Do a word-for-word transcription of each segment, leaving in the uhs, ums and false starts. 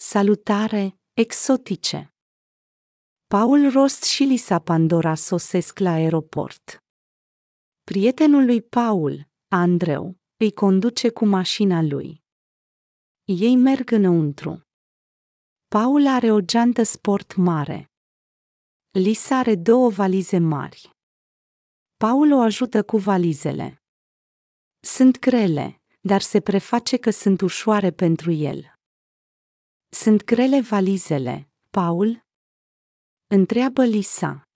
Salutare, exotice! Paul Rost și Lisa Pandora sosesc la aeroport. Prietenul lui Paul, Andreu, îi conduce cu mașina lui. Ei merg înăuntru. Paul are o geantă sport mare. Lisa are două valize mari. Paul o ajută cu valizele. Sunt grele, dar se preface că sunt ușoare pentru el. Sunt grele valizele, Paul? Întreabă Lisa.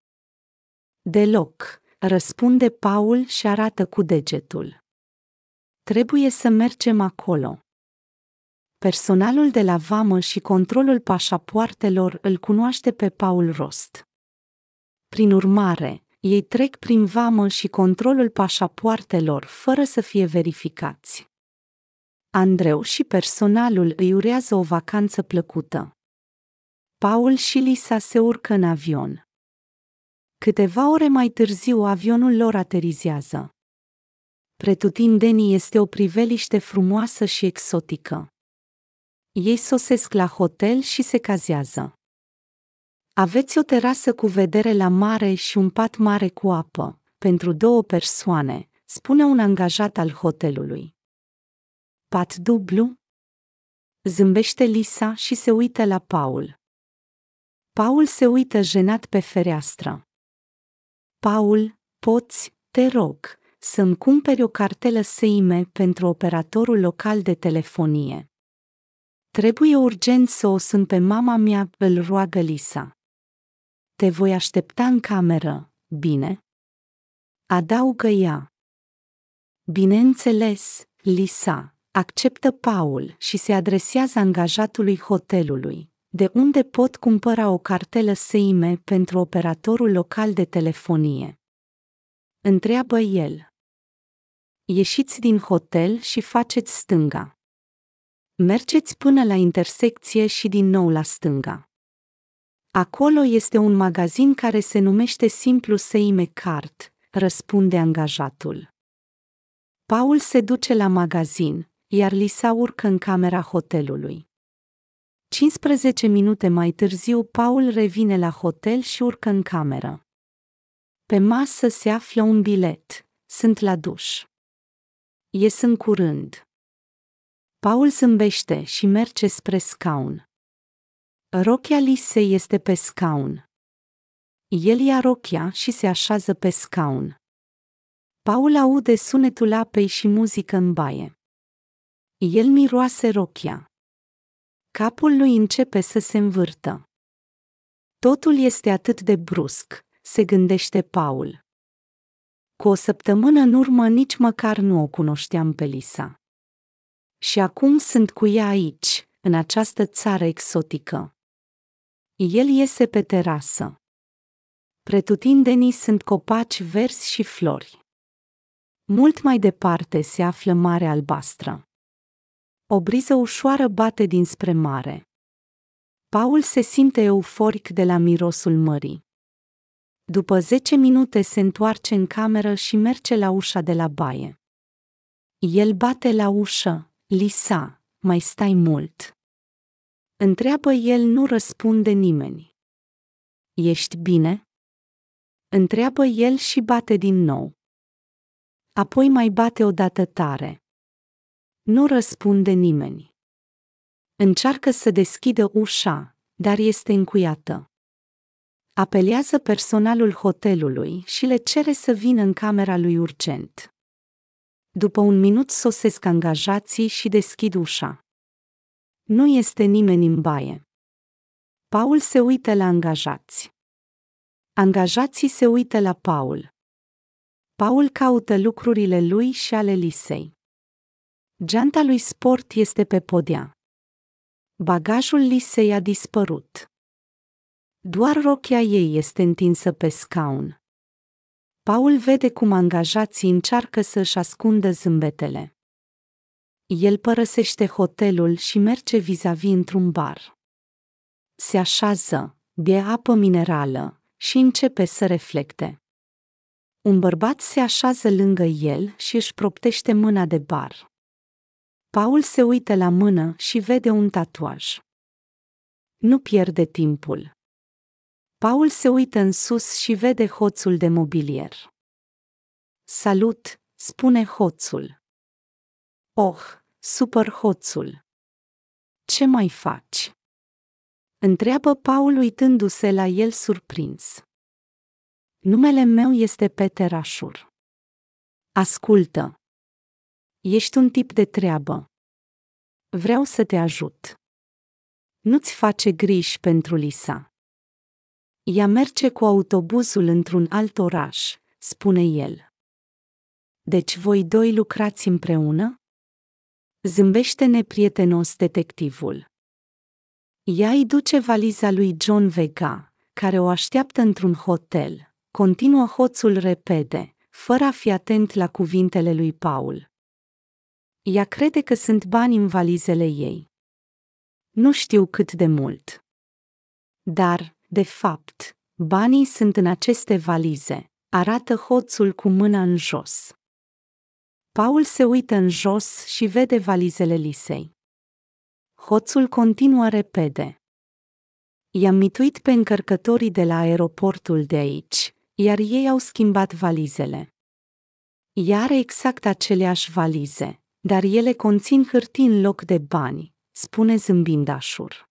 Deloc, răspunde Paul și arată cu degetul. Trebuie să mergem acolo. Personalul de la vamă și controlul pașapoartelor îl cunoaște pe Paul Rost. Prin urmare, ei trec prin vamă și controlul pașapoartelor fără să fie verificați. Andreu și personalul îi urează o vacanță plăcută. Paul și Lisa se urcă în avion. Câteva ore mai târziu avionul lor aterizează. Pretutindeni este o priveliște frumoasă și exotică. Ei sosesc la hotel și se cazează. Aveți o terasă cu vedere la mare și un pat mare cu apă, pentru două persoane, spune un angajat al hotelului. Pat dublu? Zâmbește Lisa și se uită la Paul. Paul se uită jenat pe fereastră. Paul, poți, te rog, să-mi cumperi o cartelă S I M E pentru operatorul local de telefonie. Trebuie urgent să o sun pe mama mea, îl roagă Lisa. Te voi aștepta în cameră, bine? Adaugă ea. Bineînțeles, Lisa, acceptă Paul și se adresează angajatului hotelului, de unde pot cumpăra o cartelă S I M E pentru operatorul local de telefonie. Întreabă el. Ieșiți din hotel și faceți stânga. Mergeți până la intersecție și din nou la stânga. Acolo este un magazin care se numește simplu S I M E Card, răspunde angajatul. Paul se duce la magazin, iar Lisa urcă în camera hotelului. cincisprezece minute mai târziu, Paul revine la hotel și urcă în cameră. Pe masă se află un bilet. Sunt la duș. Ies în curând. Paul zâmbește și merge spre scaun. Rochia Lisei este pe scaun. El ia rochia și se așează pe scaun. Paul aude sunetul apei și muzică în baie. El miroase rochia. Capul lui începe să se învârtă. Totul este atât de brusc, se gândește Paul. Cu o săptămână în urmă nici măcar nu o cunoșteam pe Lisa. Și acum sunt cu ea aici, în această țară exotică. El iese pe terasă. Pretutindeni sunt copaci verzi și flori. Mult mai departe se află Marea Albastră. O briză ușoară bate dinspre mare. Paul se simte euforic de la mirosul mării. După zece minute se întoarce în cameră și merge la ușa de la baie. El bate la ușă. Lisa, mai stai mult? Întreabă el, nu răspunde nimeni. Ești bine? Întreabă el și bate din nou. Apoi mai bate o dată tare. Nu răspunde nimeni. Încearcă să deschidă ușa, dar este încuiată. Apelează personalul hotelului și le cere să vină în camera lui urgent. După un minut sosesc angajații și deschid ușa. Nu este nimeni în baie. Paul se uită la angajați. Angajații se uită la Paul. Paul caută lucrurile lui și ale Lisei. Geanta lui sport este pe podea. Bagajul Lisei a dispărut. Doar rochia ei este întinsă pe scaun. Paul vede cum angajații încearcă să își ascundă zâmbetele. El părăsește hotelul și merge vis-a-vis într-un bar. Se așează, bea apă minerală și începe să reflecte. Un bărbat se așează lângă el și își proptește mâna de bar. Paul se uită la mână și vede un tatuaj. Nu pierde timpul. Paul se uită în sus și vede hoțul de mobilier. Salut, spune hoțul. Oh, super hoțul. Ce mai faci? Întreabă Paul uitându-se la el surprins. Numele meu este Peter Ashur. Ascultă. Ești un tip de treabă. Vreau să te ajut. Nu-ți face griji pentru Lisa. Ea merge cu autobuzul într-un alt oraș, spune el. Deci voi doi lucrați împreună? Zâmbește neprietenos detectivul. Ea îi duce valiza lui John Vega, care o așteaptă într-un hotel. Continuă hoțul repede, fără a fi atent la cuvintele lui Paul. Ea crede că sunt bani în valizele ei. Nu știu cât de mult. Dar, de fapt, banii sunt în aceste valize, arată hoțul cu mâna în jos. Paul se uită în jos și vede valizele Lisei. Hoțul continuă repede. I-am mituit pe încărcătorii de la aeroportul de aici, iar ei au schimbat valizele. Ea are exact aceleași valize, dar ele conțin hârtii în loc de bani, spune zâmbind Ashur.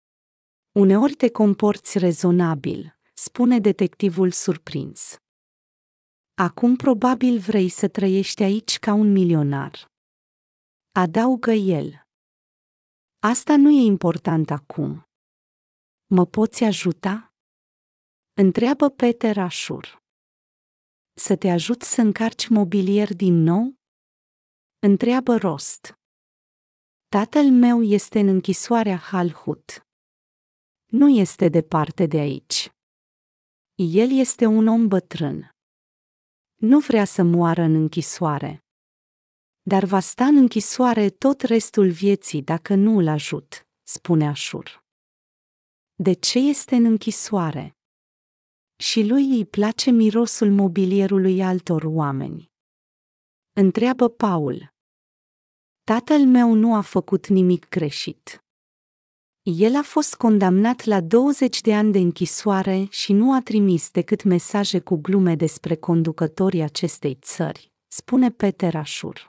Uneori te comporți rezonabil, spune detectivul surprins. Acum probabil vrei să trăiești aici ca un milionar. Adaugă el. Asta nu e important acum. Mă poți ajuta? Întreabă Peter Ashur. Să te ajut să încarci mobilier din nou? Întreabă Rost. Tatăl meu este în închisoarea Halhut. Nu este departe de aici. El este un om bătrân. Nu vrea să moară în închisoare. Dar va sta în închisoare tot restul vieții dacă nu îl ajut, spune Ashur. De ce este în închisoare? Și lui îi place mirosul mobilierului altor oameni. Întreabă Paul. Tatăl meu nu a făcut nimic greșit. El a fost condamnat la douăzeci de ani de închisoare și nu a trimis decât mesaje cu glume despre conducătorii acestei țări, spune Peter Ashur.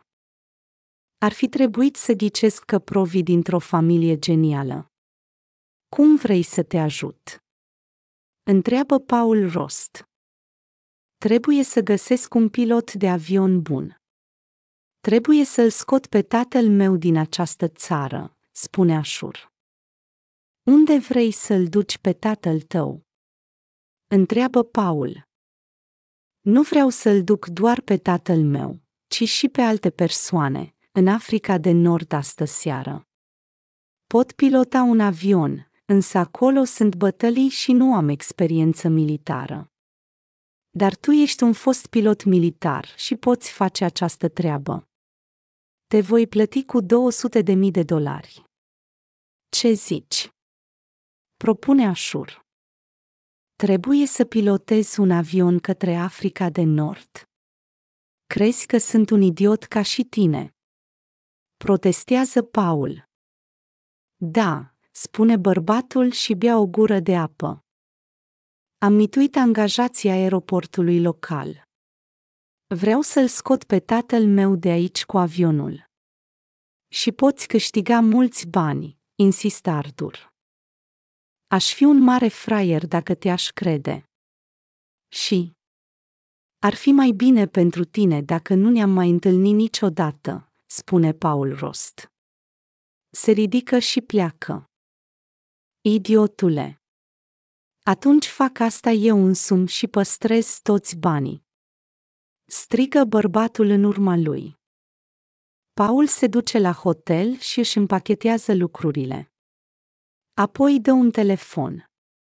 Ar fi trebuit să ghicesc că provii dintr-o familie genială. Cum vrei să te ajut? Întreabă Paul Rost. Trebuie să găsesc un pilot de avion bun. Trebuie să-l scot pe tatăl meu din această țară, spune Ashur. Unde vrei să-l duci pe tatăl tău? Întreabă Paul. Nu vreau să-l duc doar pe tatăl meu, ci și pe alte persoane, în Africa de Nord astă seară. Pot pilota un avion, însă acolo sunt bătălii și nu am experiență militară. Dar tu ești un fost pilot militar și poți face această treabă. Te voi plăti cu două sute de mii de dolari. Ce zici? Propune Ashur. Trebuie să pilotezi un avion către Africa de Nord? Crezi că sunt un idiot ca și tine? Protestează Paul. Da, spune bărbatul și bea o gură de apă. Am mituit angajații aeroportului local. Vreau să-l scot pe tatăl meu de aici cu avionul. Și poți câștiga mulți bani, insistă Arthur. Aș fi un mare fraier dacă te-aș crede. Și ar fi mai bine pentru tine dacă nu ne-am mai întâlnit niciodată, spune Paul Rost. Se ridică și pleacă. Idiotule! Atunci fac asta eu însumi și păstrez toți banii. Strigă bărbatul în urma lui. Paul se duce la hotel și își împachetează lucrurile. Apoi dă un telefon.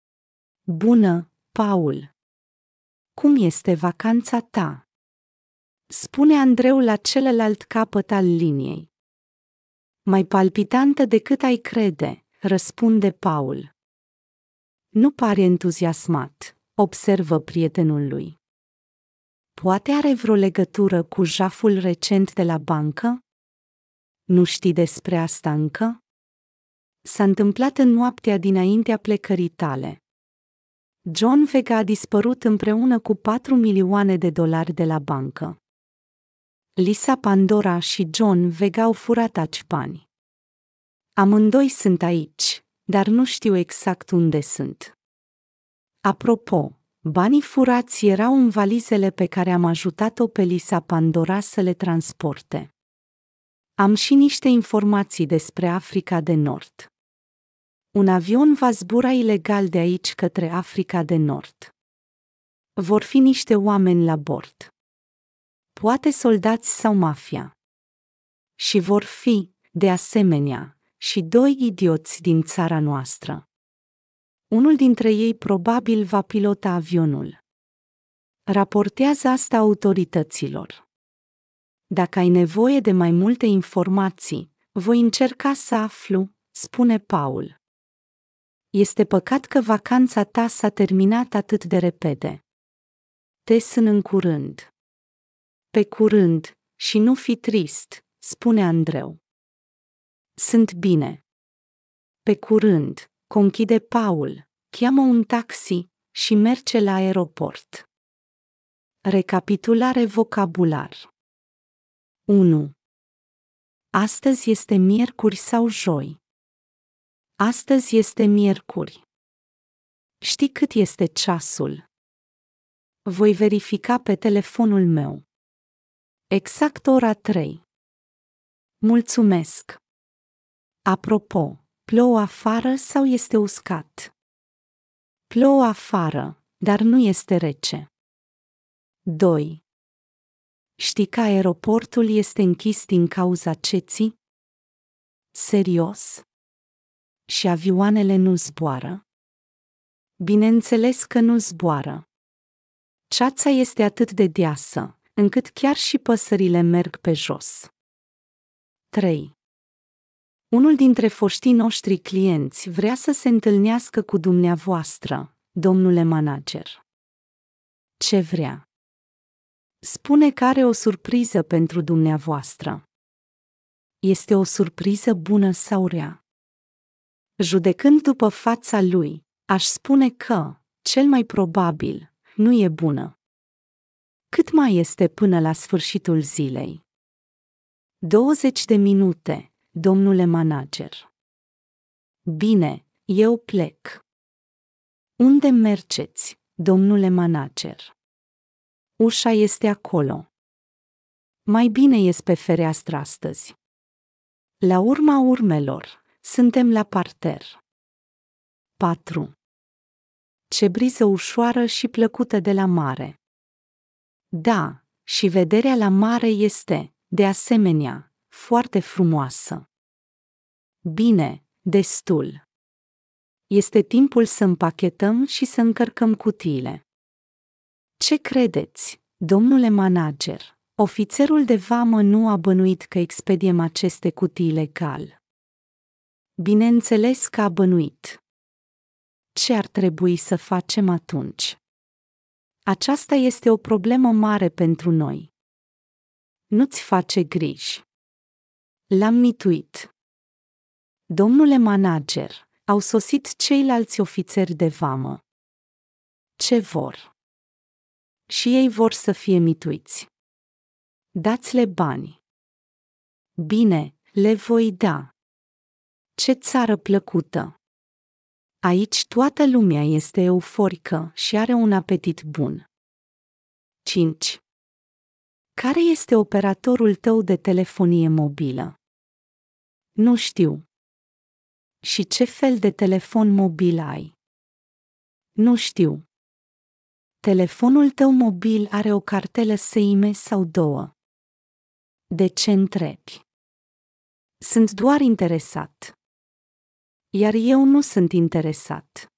Bună, Paul! Cum este vacanța ta? Spune Andreu la celălalt capăt al liniei. Mai palpitantă decât ai crede, răspunde Paul. Nu pare entuziasmat, observă prietenul lui. Poate are vreo legătură cu jaful recent de la bancă? Nu știi despre asta încă? S-a întâmplat în noaptea dinaintea plecării tale. John Vega a dispărut împreună cu patru milioane de dolari de la bancă. Lisa Pandora și John Vega au furat aci bani. Amândoi sunt aici, dar nu știu exact unde sunt. Apropo, banii furați erau în valizele pe care am ajutat-o pe Lisa Pandora să le transporte. Am și niște informații despre Africa de Nord. Un avion va zbura ilegal de aici către Africa de Nord. Vor fi niște oameni la bord. Poate soldați sau mafia. Și vor fi, de asemenea, și doi idioți din țara noastră. Unul dintre ei probabil va pilota avionul. Raportează asta autorităților. Dacă ai nevoie de mai multe informații, voi încerca să aflu, spune Paul. Este păcat că vacanța ta s-a terminat atât de repede. Te sun în curând. Pe curând, și nu fi trist, spune Andreu. Sunt bine. Pe curând, conchide Paul, cheamă un taxi și merge la aeroport. Recapitulare vocabular. unu. Astăzi este miercuri sau joi? Astăzi este miercuri. Știi cât este ceasul? Voi verifica pe telefonul meu. Exact ora trei. Mulțumesc. Apropo, plouă afară sau este uscat? Plouă afară, dar nu este rece. doi. Știi că aeroportul este închis din cauza ceții? Serios? Și avioanele nu zboară? Bineînțeles că nu zboară. Ceața este atât de deasă, încât chiar și păsările merg pe jos. trei. Unul dintre foștii noștri clienți vrea să se întâlnească cu dumneavoastră, domnule manager. Ce vrea? Spune că are o surpriză pentru dumneavoastră. Este o surpriză bună sau rea? Judecând după fața lui, aș spune că, cel mai probabil, nu e bună. Cât mai este până la sfârșitul zilei? douăzeci de minute, domnule manager. Bine, eu plec. Unde mergeți, domnule manager? Ușa este acolo. Mai bine ies pe fereastră astăzi. La urma urmelor, suntem la parter. patru. Ce briză ușoară și plăcută de la mare. Da, și vederea la mare este, de asemenea, foarte frumoasă. Bine, destul. Este timpul să împachetăm și să încărcăm cutiile. Ce credeți, domnule manager? Ofițerul de vamă nu a bănuit că expediem aceste cutii legal. Bineînțeles că a bănuit. Ce ar trebui să facem atunci? Aceasta este o problemă mare pentru noi. Nu-ți face griji. L-am mituit. Domnule manager, au sosit ceilalți ofițeri de vamă. Ce vor? Și ei vor să fie mituiți. Dați-le bani. Bine, le voi da. Ce țară plăcută! Aici toată lumea este euforică și are un apetit bun. cinci. Care este operatorul tău de telefonie mobilă? Nu știu. Și ce fel de telefon mobil ai? Nu știu. Telefonul tău mobil are o cartelă S I M sau două? De ce întrebi? Sunt doar interesat. Iar eu nu sunt interesat.